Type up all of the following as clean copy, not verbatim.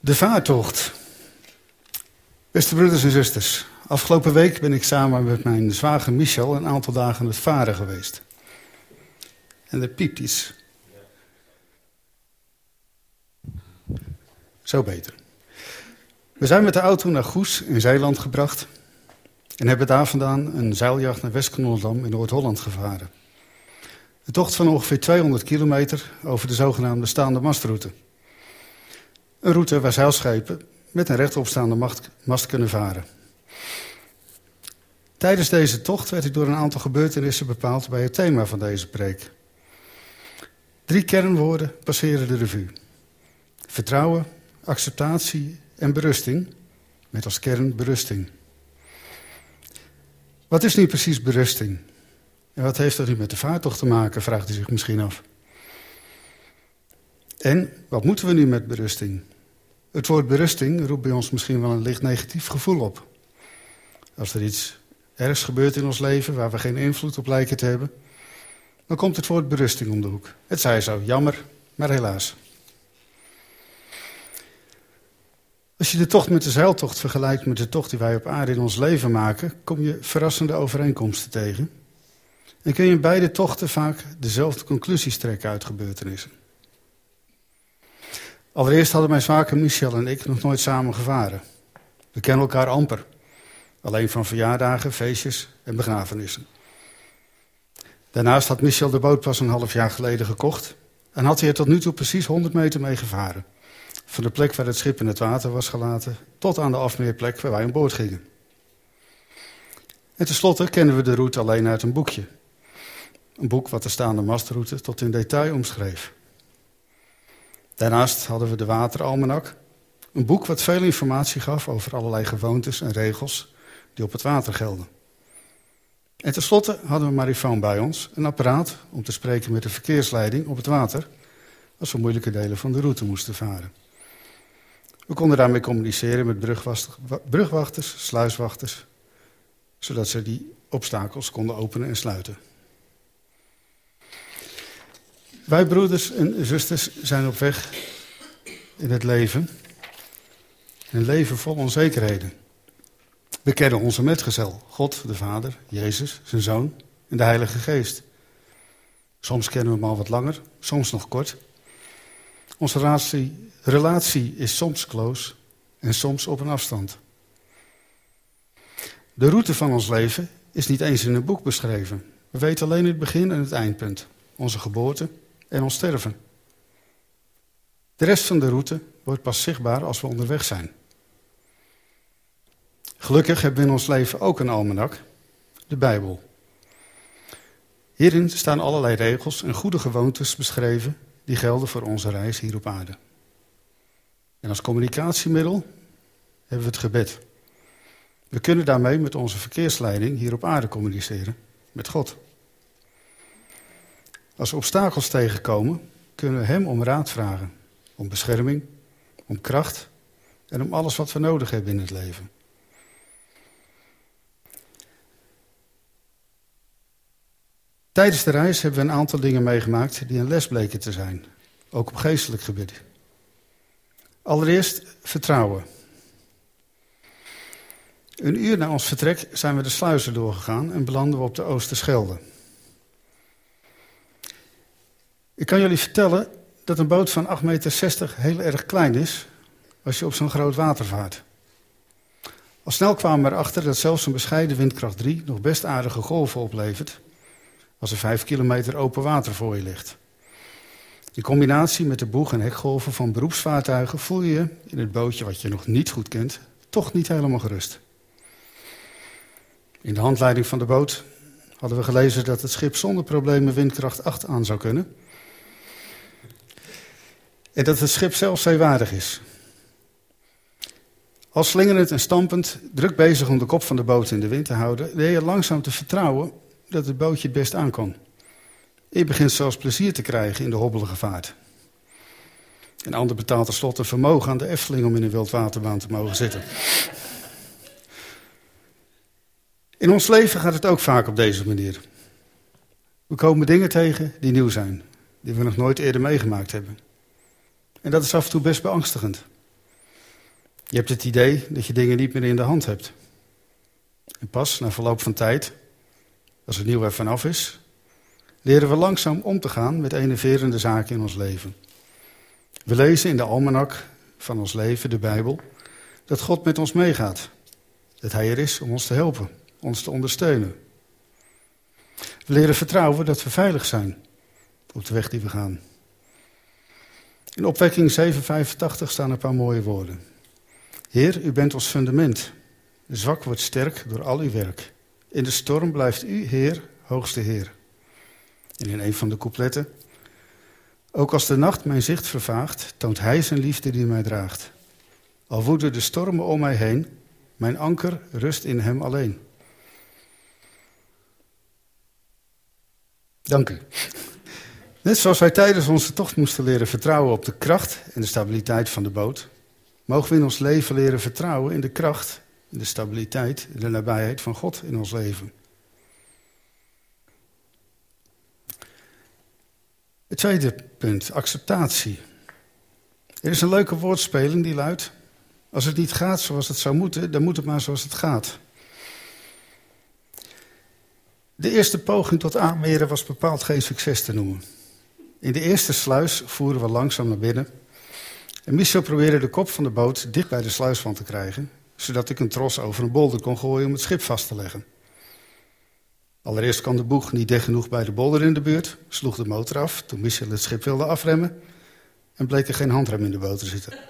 De vaartocht. Beste broeders en zusters, afgelopen week ben ik samen met mijn zwager Michel een aantal dagen aan het varen geweest. En er piept iets. Zo beter. We zijn met de auto naar Goes in Zeeland gebracht en hebben daar vandaan een zeiljacht naar Westknoldam in Noord-Holland gevaren. Een tocht van ongeveer 200 kilometer over de zogenaamde staande mastroute. Een route waar zeilschepen met een rechtopstaande mast kunnen varen. Tijdens deze tocht werd ik door een aantal gebeurtenissen bepaald bij het thema van deze preek. 3 kernwoorden passeren de revue. Vertrouwen, acceptatie en berusting, met als kern berusting. Wat is nu precies berusting? En wat heeft dat nu met de vaartocht te maken, vraagt u zich misschien af. En wat moeten we nu met berusting? Het woord berusting roept bij ons misschien wel een licht negatief gevoel op. Als er iets ergs gebeurt in ons leven waar we geen invloed op lijken te hebben, dan komt het woord berusting om de hoek. Het zij zo, jammer, maar helaas. Als je de tocht met de zeiltocht vergelijkt met de tocht die wij op aarde in ons leven maken, kom je verrassende overeenkomsten tegen. En kun je in beide tochten vaak dezelfde conclusies trekken uit gebeurtenissen. Allereerst hadden mijn zwager Michel en ik nog nooit samen gevaren. We kennen elkaar amper. Alleen van verjaardagen, feestjes en begrafenissen. Daarnaast had Michel de boot pas een half jaar geleden gekocht en had hij er tot nu toe precies 100 meter mee gevaren. Van de plek waar het schip in het water was gelaten tot aan de afmeerplek waar wij aan boord gingen. En tenslotte kennen we de route alleen uit een boekje. Een boek wat de staande mastroute tot in detail omschreef. Daarnaast hadden we de wateralmanak, een boek wat veel informatie gaf over allerlei gewoontes en regels die op het water gelden. En tenslotte hadden we Marifoon bij ons, een apparaat om te spreken met de verkeersleiding op het water als we moeilijke delen van de route moesten varen. We konden daarmee communiceren met brugwachters, sluiswachters, zodat ze die obstakels konden openen en sluiten. Wij broeders en zusters zijn op weg in het leven. Een leven vol onzekerheden. We kennen onze metgezel, God, de Vader, Jezus, zijn Zoon en de Heilige Geest. Soms kennen we hem al wat langer, soms nog kort. Onze relatie is soms close en soms op een afstand. De route van ons leven is niet eens in een boek beschreven. We weten alleen het begin en het eindpunt, onze geboorte en ons sterven. De rest van de route wordt pas zichtbaar als we onderweg zijn. Gelukkig hebben we in ons leven ook een almanak, de Bijbel. Hierin staan allerlei regels en goede gewoontes beschreven die gelden voor onze reis hier op aarde. En als communicatiemiddel hebben we het gebed. We kunnen daarmee met onze verkeersleiding hier op aarde communiceren, met God. Als we obstakels tegenkomen, kunnen we hem om raad vragen. Om bescherming, om kracht en om alles wat we nodig hebben in het leven. Tijdens de reis hebben we een aantal dingen meegemaakt die een les bleken te zijn. Ook op geestelijk gebied. Allereerst vertrouwen. Een uur na ons vertrek zijn we de sluizen doorgegaan en belanden we op de Oosterschelde. Ik kan jullie vertellen dat een boot van 8,60 meter heel erg klein is als je op zo'n groot water vaart. Al snel kwamen we erachter dat zelfs een bescheiden windkracht 3 nog best aardige golven oplevert als er 5 kilometer open water voor je ligt. In combinatie met de boeg- en hekgolven van beroepsvaartuigen voel je je in het bootje wat je nog niet goed kent toch niet helemaal gerust. In de handleiding van de boot hadden we gelezen dat het schip zonder problemen windkracht 8 aan zou kunnen. En dat het schip zelf zeewaardig is. Al slingerend en stampend, druk bezig om de kop van de boot in de wind te houden, leer je langzaam te vertrouwen dat het bootje het best aan kon. Je begint zelfs plezier te krijgen in de hobbelige vaart. Een ander betaalt tenslotte vermogen aan de Efteling om in een wildwaterbaan te mogen zitten. In ons leven gaat het ook vaak op deze manier. We komen dingen tegen die nieuw zijn, die we nog nooit eerder meegemaakt hebben. En dat is af en toe best beangstigend. Je hebt het idee dat je dingen niet meer in de hand hebt. En pas na verloop van tijd, als het nieuw er vanaf is, leren we langzaam om te gaan met enerverende zaken in ons leven. We lezen in de almanak van ons leven, de Bijbel, dat God met ons meegaat. Dat Hij er is om ons te helpen, ons te ondersteunen. We leren vertrouwen dat we veilig zijn op de weg die we gaan. In Opwekking 7:85 staan een paar mooie woorden. Heer, u bent ons fundament. De zwak wordt sterk door al uw werk. In de storm blijft u, Heer, hoogste Heer. En in een van de coupletten. Ook als de nacht mijn zicht vervaagt, toont Hij zijn liefde die mij draagt. Al woeden de stormen om mij heen, mijn anker rust in Hem alleen. Dank u. Net zoals wij tijdens onze tocht moesten leren vertrouwen op de kracht en de stabiliteit van de boot, mogen we in ons leven leren vertrouwen in de kracht, in de stabiliteit en de nabijheid van God in ons leven. Het tweede punt, acceptatie. Er is een leuke woordspeling die luidt: als het niet gaat zoals het zou moeten, dan moet het maar zoals het gaat. De eerste poging tot aanmeren was bepaald geen succes te noemen. In de eerste sluis voeren we langzaam naar binnen. En Michel probeerde de kop van de boot dicht bij de sluiswand te krijgen, zodat ik een tros over een bolder kon gooien om het schip vast te leggen. Allereerst kwam de boeg niet dicht genoeg bij de bolder in de buurt, sloeg de motor af toen Michel het schip wilde afremmen en bleek er geen handrem in de boot te zitten.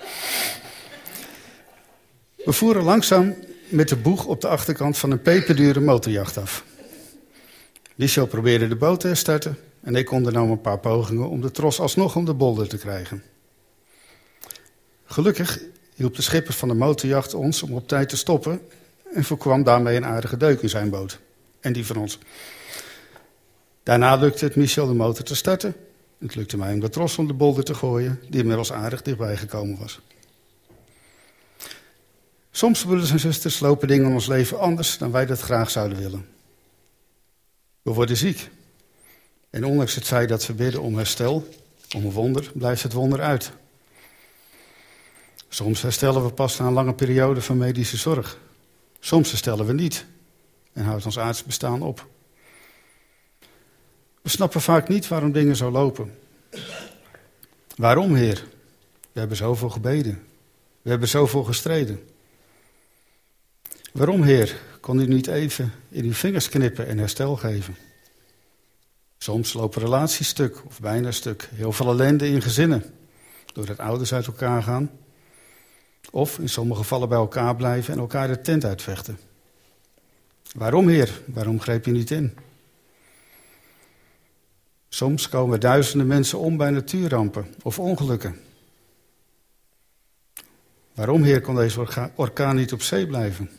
We voeren langzaam met de boeg op de achterkant van een peperdure motorjacht af. Michel probeerde de boot te herstarten en ik ondernam een paar pogingen om de tros alsnog om de bolder te krijgen. Gelukkig hielp de schipper van de motorjacht ons om op tijd te stoppen en voorkwam daarmee een aardige deuk in zijn boot en die van ons. Daarna lukte het Michel de motor te starten. Het lukte mij om de tros om de bolder te gooien, die inmiddels aardig dichtbij gekomen was. Soms, broeders en zusters, lopen dingen in ons leven anders dan wij dat graag zouden willen. We worden ziek. En ondanks het feit dat we bidden om herstel, om een wonder, blijft het wonder uit. Soms herstellen we pas na een lange periode van medische zorg. Soms herstellen we niet en houdt ons aards bestaan op. We snappen vaak niet waarom dingen zo lopen. Waarom, Heer? We hebben zoveel gebeden. We hebben zoveel gestreden. Waarom, Heer, kon u niet even in uw vingers knippen en herstel geven? Soms lopen relaties stuk of bijna stuk. Heel veel ellende in gezinnen, doordat ouders uit elkaar gaan. Of in sommige gevallen bij elkaar blijven en elkaar de tent uitvechten. Waarom, Heer? Waarom greep je niet in? Soms komen duizenden mensen om bij natuurrampen of ongelukken. Waarom, Heer, kon deze orkaan niet op zee blijven?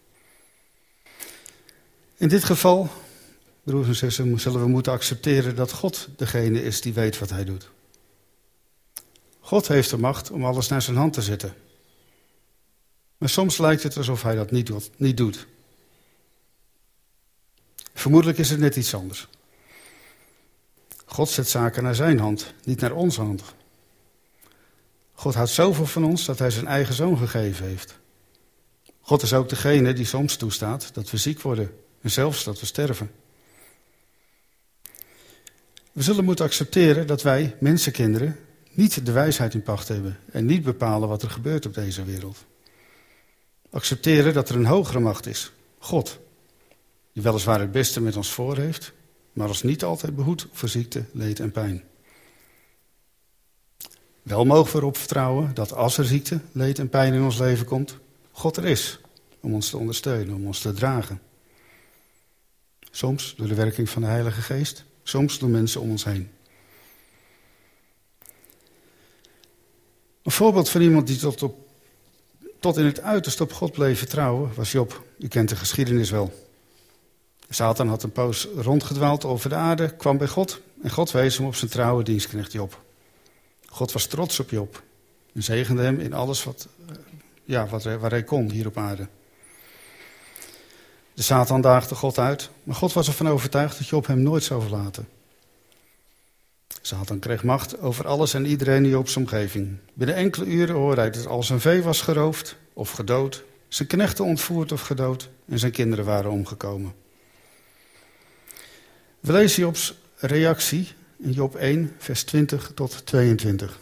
In dit geval, broers en zussen, zullen we moeten accepteren dat God degene is die weet wat Hij doet. God heeft de macht om alles naar zijn hand te zetten. Maar soms lijkt het alsof Hij dat niet doet. Vermoedelijk is het net iets anders. God zet zaken naar zijn hand, niet naar onze hand. God houdt zoveel van ons dat Hij zijn eigen zoon gegeven heeft. God is ook degene die soms toestaat dat we ziek worden en zelfs dat we sterven. We zullen moeten accepteren dat wij, mensenkinderen, niet de wijsheid in pacht hebben en niet bepalen wat er gebeurt op deze wereld. Accepteren dat er een hogere macht is, God, die weliswaar het beste met ons voor heeft, maar ons niet altijd behoedt voor ziekte, leed en pijn. Wel mogen we erop vertrouwen dat als er ziekte, leed en pijn in ons leven komt, God er is om ons te ondersteunen, om ons te dragen. Soms door de werking van de Heilige Geest, soms door mensen om ons heen. Een voorbeeld van iemand die tot in het uiterste op God bleef vertrouwen was Job. U kent de geschiedenis wel. Satan had een poos rondgedwaald over de aarde, kwam bij God en God wees hem op zijn trouwe dienstknecht Job. God was trots op Job en zegende hem in alles waar hij kon hier op aarde. De Satan daagde God uit, maar God was ervan overtuigd dat Job hem nooit zou verlaten. Satan kreeg macht over alles en iedereen in Jobs omgeving. Binnen enkele uren hoorde hij dat al zijn vee was geroofd of gedood, zijn knechten ontvoerd of gedood en zijn kinderen waren omgekomen. We lezen Jobs reactie in Job 1, vers 20 tot 22.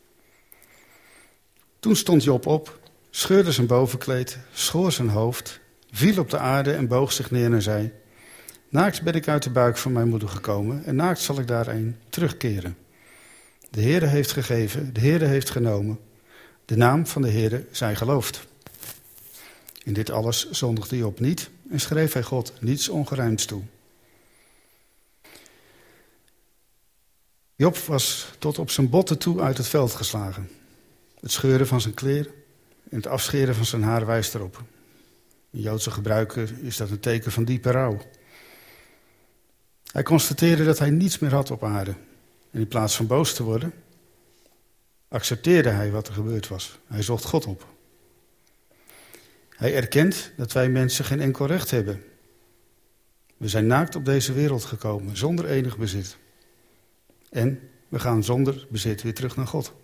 Toen stond Job op, scheurde zijn bovenkleed, schoor zijn hoofd, viel op de aarde en boog zich neer en zei: Naakt ben ik uit de buik van mijn moeder gekomen en naakt zal ik daarheen terugkeren. De Heere heeft gegeven, de Heere heeft genomen. De naam van de Heere zij geloofd. In dit alles zondigde Job niet en schreef hij God niets ongerijmds toe. Job was tot op zijn botten toe uit het veld geslagen. Het scheuren van zijn kleren en het afscheren van zijn haar wijst erop. In Joodse gebruiken is dat een teken van diepe rouw. Hij constateerde dat hij niets meer had op aarde. En in plaats van boos te worden, accepteerde hij wat er gebeurd was. Hij zocht God op. Hij erkent dat wij mensen geen enkel recht hebben. We zijn naakt op deze wereld gekomen, zonder enig bezit. En we gaan zonder bezit weer terug naar God.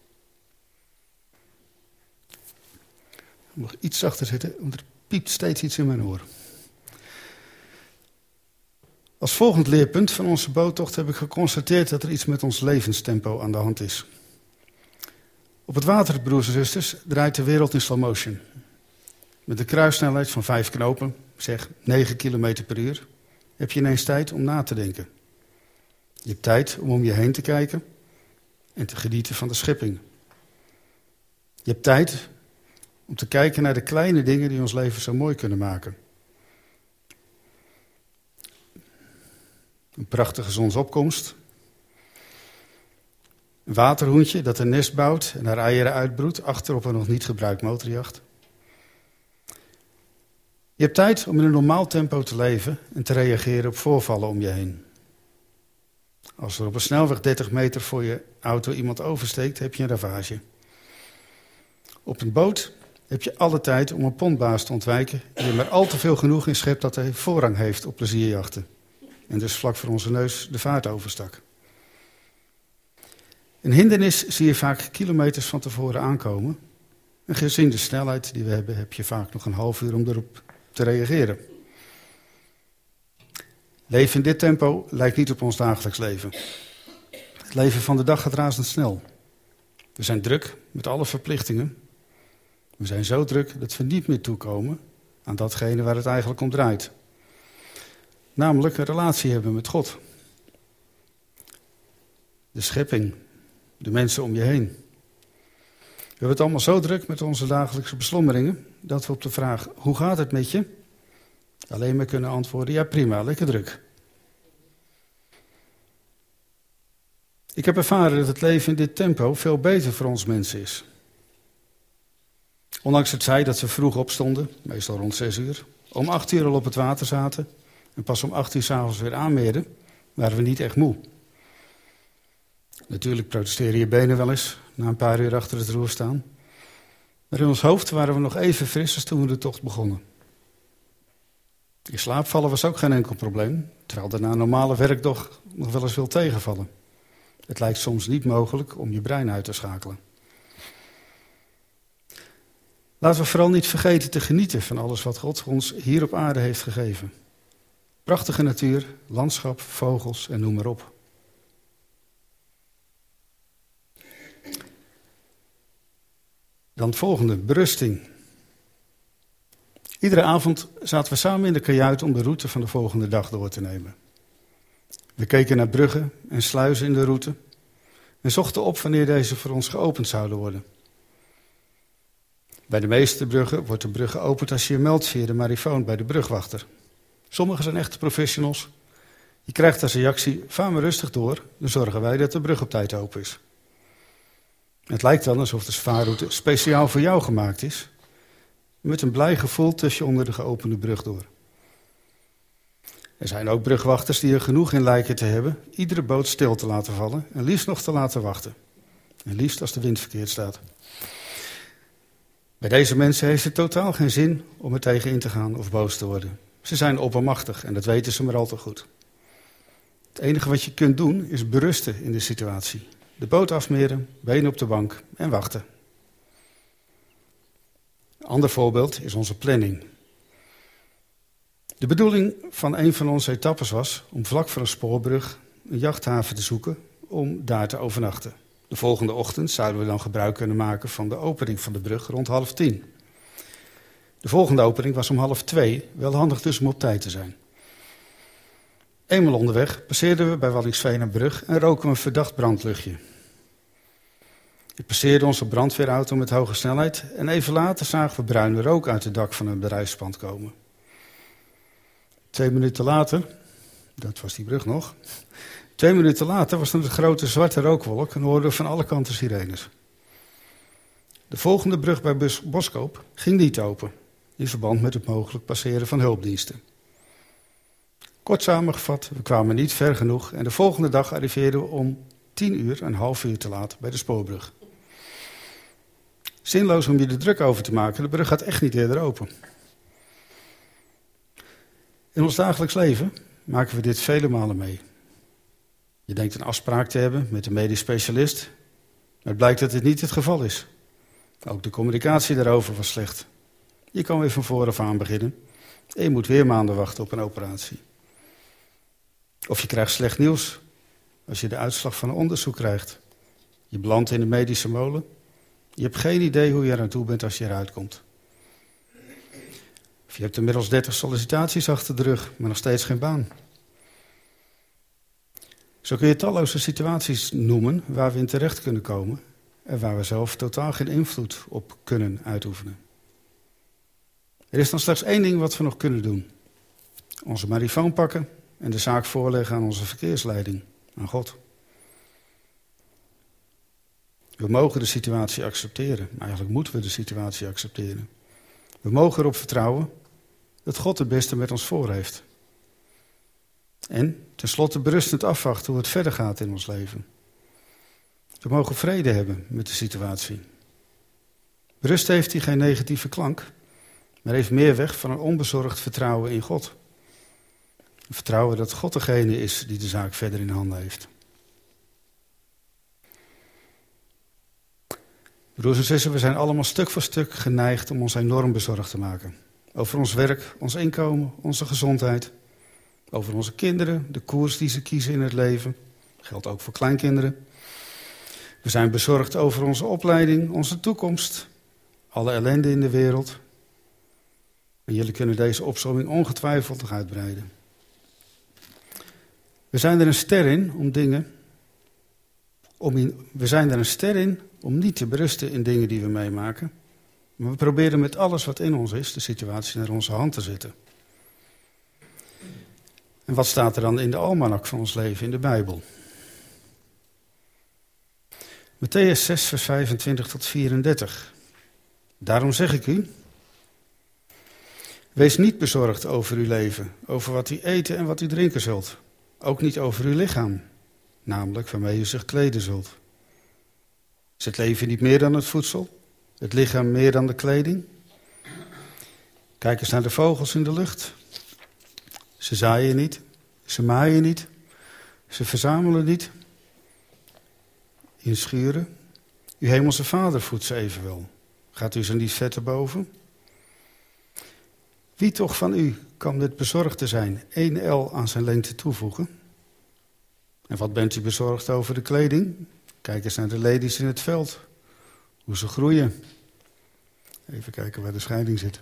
Ik mag iets zachter zitten, want er piept steeds iets in mijn oor. Als volgend leerpunt van onze boottocht heb ik geconstateerd dat er iets met ons levenstempo aan de hand is. Op het water, broers en zusters, draait de wereld in slow motion. Met een kruissnelheid van 5 knopen, zeg 9 km per uur, heb je ineens tijd om na te denken. Je hebt tijd om je heen te kijken en te genieten van de schepping. Je hebt tijd om te kijken naar de kleine dingen die ons leven zo mooi kunnen maken. Een prachtige zonsopkomst. Een waterhoentje dat een nest bouwt en haar eieren uitbroedt achter op een nog niet gebruikt motorjacht. Je hebt tijd om in een normaal tempo te leven en te reageren op voorvallen om je heen. Als er op een snelweg 30 meter voor je auto iemand oversteekt, heb je een ravage. Op een boot heb je alle tijd om een pontbaas te ontwijken die er maar al te veel genoeg in schept dat hij voorrang heeft op plezierjachten. En dus vlak voor onze neus de vaart overstak. Een hindernis zie je vaak kilometers van tevoren aankomen. En gezien de snelheid die we hebben, heb je vaak nog een half uur om erop te reageren. Leven in dit tempo lijkt niet op ons dagelijks leven. Het leven van de dag gaat razendsnel. We zijn druk met alle verplichtingen. We zijn zo druk dat we niet meer toekomen aan datgene waar het eigenlijk om draait. Namelijk een relatie hebben met God. De schepping, de mensen om je heen. We hebben het allemaal zo druk met onze dagelijkse beslommeringen, dat we op de vraag, hoe gaat het met je? Alleen maar kunnen antwoorden, ja prima, lekker druk. Ik heb ervaren dat het leven in dit tempo veel beter voor ons mensen is. Ondanks het feit dat we vroeg opstonden, meestal rond 6 uur, om 8 uur al op het water zaten en pas om 8 uur 's avonds weer aanmeerden, waren we niet echt moe. Natuurlijk protesteren je benen wel eens na een paar uur achter het roer staan. Maar in ons hoofd waren we nog even fris als toen we de tocht begonnen. In slaap vallen was ook geen enkel probleem, terwijl daarna een normale werkdag nog wel eens wil tegenvallen. Het lijkt soms niet mogelijk om je brein uit te schakelen. Laten we vooral niet vergeten te genieten van alles wat God ons hier op aarde heeft gegeven. Prachtige natuur, landschap, vogels en noem maar op. Dan het volgende, berusting. Iedere avond zaten we samen in de kajuit om de route van de volgende dag door te nemen. We keken naar bruggen en sluizen in de route en zochten op wanneer deze voor ons geopend zouden worden. Bij de meeste bruggen wordt de brug geopend als je je meldt via de marifoon bij de brugwachter. Sommigen zijn echte professionals. Je krijgt als reactie, vaar maar rustig door, dan zorgen wij dat de brug op tijd open is. Het lijkt dan alsof de vaarroute speciaal voor jou gemaakt is. Met een blij gevoel tussen je onder de geopende brug door. Er zijn ook brugwachters die er genoeg in lijken te hebben iedere boot stil te laten vallen en liefst nog te laten wachten. En liefst als de wind verkeerd staat. Bij deze mensen heeft het totaal geen zin om er tegen in te gaan of boos te worden. Ze zijn oppermachtig en dat weten ze maar al te goed. Het enige wat je kunt doen is berusten in de situatie. De boot afmeren, benen op de bank en wachten. Ander voorbeeld is onze planning. De bedoeling van een van onze etappes was om vlak voor een spoorbrug een jachthaven te zoeken om daar te overnachten. De volgende ochtend zouden we dan gebruik kunnen maken van de opening van de brug rond 9:30. De volgende opening was om 1:30, wel handig dus om op tijd te zijn. Eenmaal onderweg passeerden we bij Waddinxveen een brug en roken we een verdacht brandluchtje. Ik passeerde onze brandweerauto met hoge snelheid en even later zagen we bruine rook uit het dak van een bedrijfspand komen. 2 minuten later, dat was die brug nog, 2 minuten later was er een grote zwarte rookwolk en hoorden we van alle kanten sirenes. De volgende brug bij Boskoop ging niet open, in verband met het mogelijk passeren van hulpdiensten. Kort samengevat, we kwamen niet ver genoeg en de volgende dag arriveerden we om 10:00, een half uur te laat, bij de spoorbrug. Zinloos om je er druk over te maken, de brug gaat echt niet eerder open. In ons dagelijks leven maken we dit vele malen mee. Je denkt een afspraak te hebben met een medisch specialist, maar het blijkt dat dit niet het geval is. Ook de communicatie daarover was slecht. Je kan weer van vooraf aan beginnen en je moet weer maanden wachten op een operatie. Of je krijgt slecht nieuws als je de uitslag van een onderzoek krijgt. Je belandt in de medische molen. Je hebt geen idee hoe je er aan toe bent als je eruit komt. Of je hebt inmiddels 30 sollicitaties achter de rug, maar nog steeds geen baan. Zo kun je talloze situaties noemen waar we in terecht kunnen komen en waar we zelf totaal geen invloed op kunnen uitoefenen. Er is dan slechts één ding wat we nog kunnen doen. Onze marifoon pakken en de zaak voorleggen aan onze verkeersleiding, aan God. We mogen de situatie accepteren. Eigenlijk moeten we de situatie accepteren. We mogen erop vertrouwen dat God het beste met ons voor heeft. En tenslotte berustend afwachten hoe het verder gaat in ons leven. We mogen vrede hebben met de situatie. Rust heeft hier geen negatieve klank, maar heeft meer weg van een onbezorgd vertrouwen in God. Een vertrouwen dat God degene is die de zaak verder in handen heeft. Broers en zussen, we zijn allemaal stuk voor stuk geneigd om ons enorm bezorgd te maken. Over ons werk, ons inkomen, onze gezondheid. Over onze kinderen, de koers die ze kiezen in het leven. Dat geldt ook voor kleinkinderen. We zijn bezorgd over onze opleiding, onze toekomst. Alle ellende in de wereld. En jullie kunnen deze opsomming ongetwijfeld nog uitbreiden. We zijn er een ster in om niet te berusten in dingen die we meemaken. Maar we proberen met alles wat in ons is de situatie naar onze hand te zetten. En wat staat er dan in de almanak van ons leven in de Bijbel? Mattheüs 6, vers 25 tot 34. Daarom zeg ik u, wees niet bezorgd over uw leven, over wat u eten en wat u drinken zult. Ook niet over uw lichaam, namelijk waarmee u zich kleden zult. Is het leven niet meer dan het voedsel? Het lichaam meer dan de kleding? Kijk eens naar de vogels in de lucht. Ze zaaien niet, ze maaien niet, ze verzamelen niet in schuren. Uw hemelse Vader voedt ze evenwel. Gaat u ze niet vet erboven? Wie toch van u kan met bezorgd te zijn 1 el aan zijn lengte toevoegen? En wat bent u bezorgd over de kleding? Kijk eens naar de ladies in het veld. Hoe ze groeien. Even kijken waar de scheiding zit.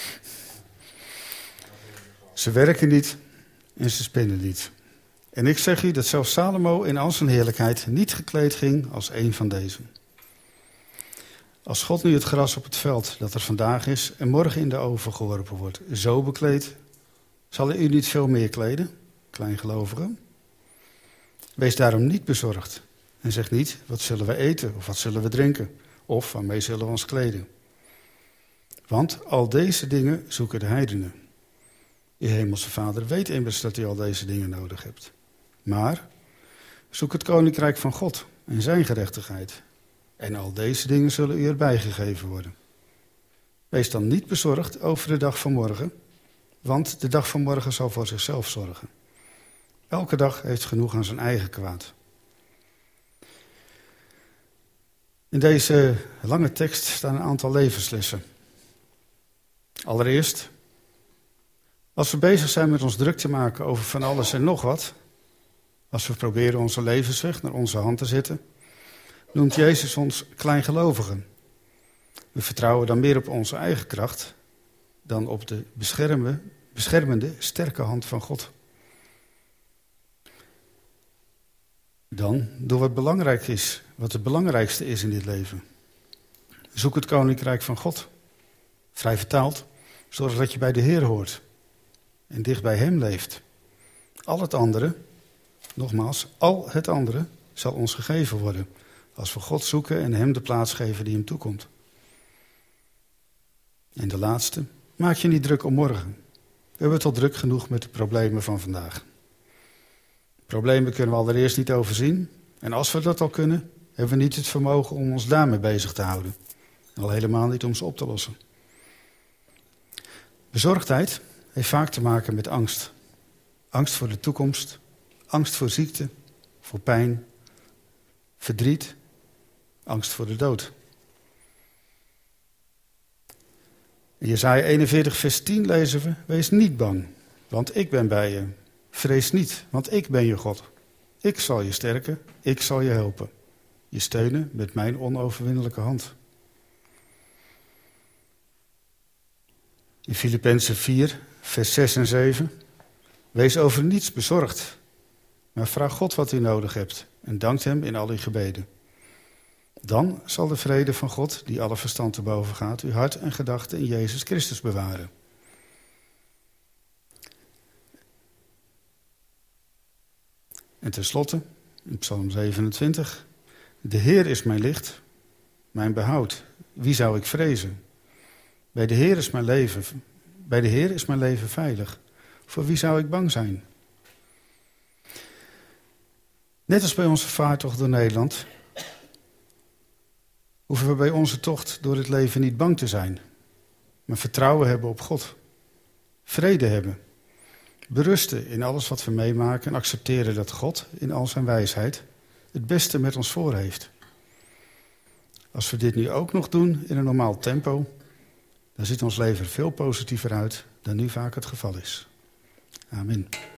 Ze werken niet en ze spinnen niet. En ik zeg u dat zelfs Salomo in al zijn heerlijkheid niet gekleed ging als een van deze. Als God nu het gras op het veld dat er vandaag is en morgen in de oven geworpen wordt, zo bekleedt, zal hij u niet veel meer kleden, kleingelovigen? Wees daarom niet bezorgd en zeg niet, wat zullen we eten of wat zullen we drinken of waarmee zullen we ons kleden? Want al deze dingen zoeken de heidenen. Uw hemelse Vader weet immers dat u al deze dingen nodig hebt. Maar zoek het koninkrijk van God en zijn gerechtigheid. En al deze dingen zullen u erbij gegeven worden. Wees dan niet bezorgd over de dag van morgen, want de dag van morgen zal voor zichzelf zorgen. Elke dag heeft genoeg aan zijn eigen kwaad. In deze lange tekst staan een aantal levenslessen. Allereerst, als we bezig zijn met ons druk te maken over van alles en nog wat, als we proberen onze levensweg naar onze hand te zetten, noemt Jezus ons kleingelovigen. We vertrouwen dan meer op onze eigen kracht dan op de beschermende, sterke hand van God. Dan door wat belangrijk is, wat het belangrijkste is in dit leven. Zoek het koninkrijk van God. Vrij vertaald, zorg dat je bij de Heer hoort en dicht bij Hem leeft. Al het andere, nogmaals, al het andere zal ons gegeven worden als we God zoeken en Hem de plaats geven die Hem toekomt. En de laatste, maak je niet druk om morgen. We hebben het al druk genoeg met de problemen van vandaag. Problemen kunnen we allereerst niet overzien. En als we dat al kunnen, hebben we niet het vermogen om ons daarmee bezig te houden. En al helemaal niet om ze op te lossen. Bezorgdheid heeft vaak te maken met angst. Angst voor de toekomst, angst voor ziekte, voor pijn, verdriet, angst voor de dood. In Jesaja 41 vers 10 lezen we, wees niet bang, want ik ben bij je. Vrees niet, want ik ben je God. Ik zal je sterken, ik zal je helpen. Je steunen met mijn onoverwinnelijke hand. In Filippenzen 4, vers 6 en 7. Wees over niets bezorgd, maar vraag God wat u nodig hebt en dankt Hem in al uw gebeden. Dan zal de vrede van God, die alle verstand te boven gaat, uw hart en gedachten in Jezus Christus bewaren. En tenslotte, in Psalm 27, de Heer is mijn licht, mijn behoud. Wie zou ik vrezen? Bij de Heer is mijn leven veilig. Voor wie zou ik bang zijn? Net als bij onze vaartocht door Nederland, hoeven we bij onze tocht door het leven niet bang te zijn, maar vertrouwen hebben op God. Vrede hebben. Berusten in alles wat we meemaken en accepteren dat God in al zijn wijsheid het beste met ons voor heeft. Als we dit nu ook nog doen in een normaal tempo, dan ziet ons leven veel positiever uit dan nu vaak het geval is. Amen.